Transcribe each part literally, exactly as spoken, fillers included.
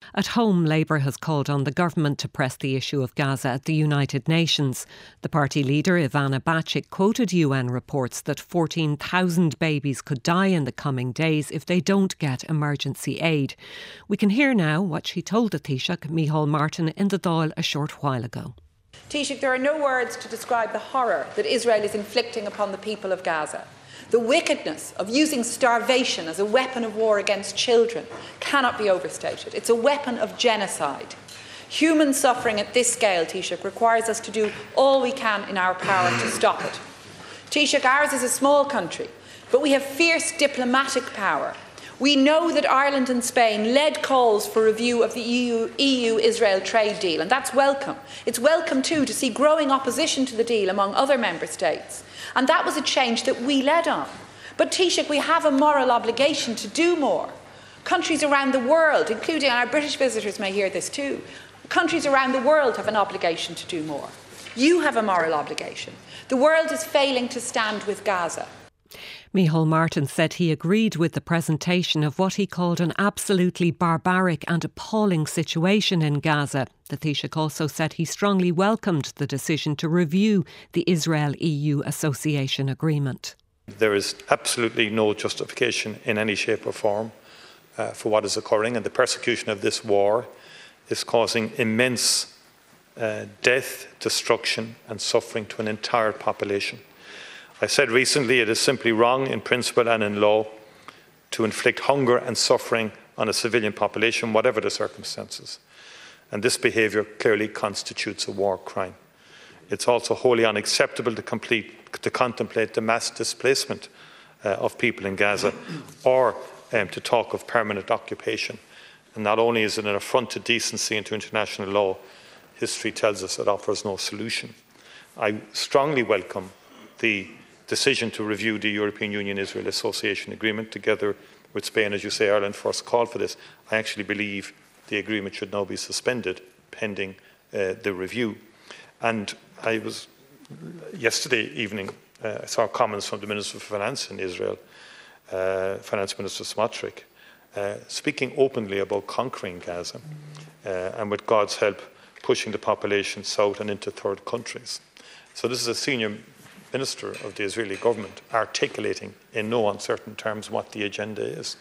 At home, Labour has called on the government to press the issue of Gaza at the United Nations. The party leader, Ivana Bacik, quoted U N reports that fourteen thousand babies could die in the coming days if they don't get emergency aid. We can hear now what she told the Taoiseach, Micheál Martin, in the Dáil a short while ago. Taoiseach, there are no words to describe the horror that Israel is inflicting upon the people of Gaza. The wickedness of using starvation as a weapon of war against children cannot be overstated. It's a weapon of genocide. Human suffering at this scale, Taoiseach, requires us to do all we can in our power to stop it. Taoiseach, ours is a small country, but we have fierce diplomatic power. We know that Ireland and Spain led calls for review of the E U Israel trade deal, and that's welcome. It's welcome, too, to see growing opposition to the deal among other member states. And that was a change that we led on. But, Taoiseach, we have a moral obligation to do more. Countries around the world, including our British visitors may hear this too, countries around the world have an obligation to do more. You have a moral obligation. The world is failing to stand with Gaza. Micheál Martin said he agreed with the presentation of what he called an absolutely barbaric and appalling situation in Gaza. The Taoiseach also said he strongly welcomed the decision to review the Israel-E U Association Agreement. There is absolutely no justification in any shape or form uh, for what is occurring, and the persecution of this war is causing immense uh, death, destruction and suffering to an entire population. I said recently it is simply wrong in principle and in law to inflict hunger and suffering on a civilian population, whatever the circumstances. And this behaviour clearly constitutes a war crime. It's also wholly unacceptable to, complete, to contemplate the mass displacement uh, of people in Gaza or um, to talk of permanent occupation. And not only is it an affront to decency and to international law, history tells us it offers no solution. I strongly welcome the decision to review the European Union-Israel Association Agreement together with Spain. As you say, Ireland first called for this. I actually believe the agreement should now be suspended pending uh, the review. And I was, yesterday evening, uh, I saw comments from the Minister of Finance in Israel, uh, Finance Minister Smotrich, uh, speaking openly about conquering Gaza uh, and with God's help pushing the population south and into third countries. So this is a senior Minister of the Israeli government articulating in no uncertain terms what the agenda is.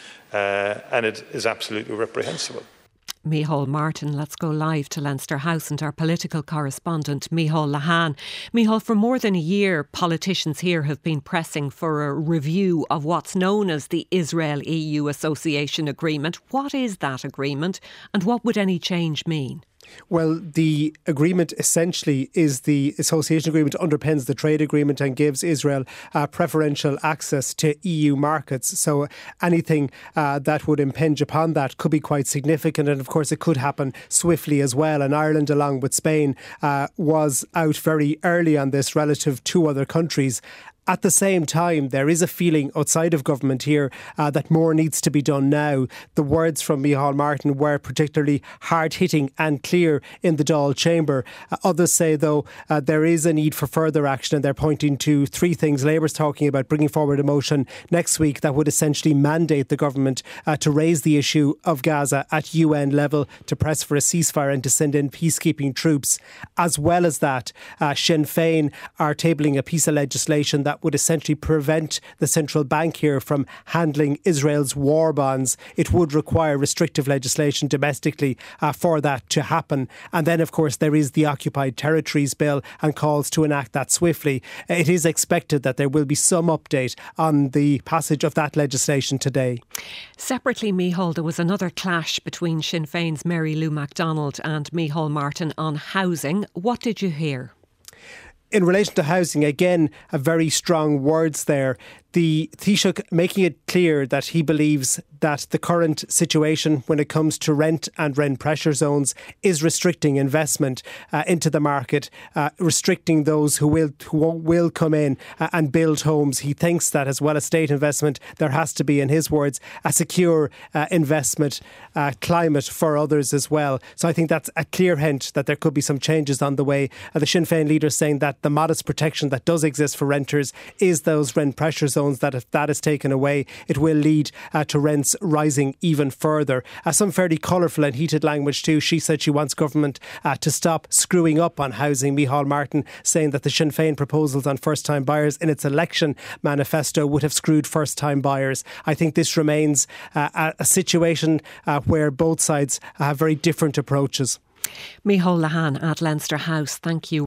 Uh, and it is absolutely reprehensible. Micheál Martin, let's go live to Leinster House and our political correspondent, Micheál Lehane. Micheál, for more than a year, politicians here have been pressing for a review of what's known as the Israel-E U Association Agreement. What is that agreement and what would any change mean? Well, the agreement essentially is the association agreement underpins the trade agreement and gives Israel uh, preferential access to E U markets. So anything uh, that would impinge upon that could be quite significant. And of course, it could happen swiftly as well. And Ireland, along with Spain, uh, was out very early on this relative to other countries. At the same time, there is a feeling outside of government here uh, that more needs to be done now. The words from Micheál Martin were particularly hard-hitting and clear in the Dáil chamber. Uh, others say, though, uh, there is a need for further action, and they're pointing to three things. Labour's talking about bringing forward a motion next week that would essentially mandate the government uh, to raise the issue of Gaza at U N level, to press for a ceasefire and to send in peacekeeping troops. As well as that, uh, Sinn Féin are tabling a piece of legislation that would essentially prevent the central bank here from handling Israel's war bonds. It would require restrictive legislation domestically uh, for that to happen. And then, of course, there is the Occupied Territories Bill and calls to enact that swiftly. It is expected that there will be some update on the passage of that legislation today. Separately, Micheál, there was another clash between Sinn Féin's Mary Lou MacDonald and Micheál Martin on housing. What did you hear? In relation to housing, again, a very strong words there. The Taoiseach making it clear that he believes that the current situation when it comes to rent and rent pressure zones is restricting investment uh, into the market, uh, restricting those who will who will come in uh, and build homes. He thinks that as well as state investment, there has to be, in his words, a secure uh, investment uh, climate for others as well. So I think that's a clear hint that there could be some changes on the way. Uh, the Sinn Féin leader saying that the modest protection that does exist for renters is those rent pressure zones zones, that if that is taken away, it will lead uh, to rents rising even further. Uh, some fairly colourful and heated language too. She said she wants government uh, to stop screwing up on housing. Micheál Martin saying that the Sinn Féin proposals on first-time buyers in its election manifesto would have screwed first-time buyers. I think this remains uh, a, a situation uh, where both sides have very different approaches. Micheál Lehane at Leinster House, thank you.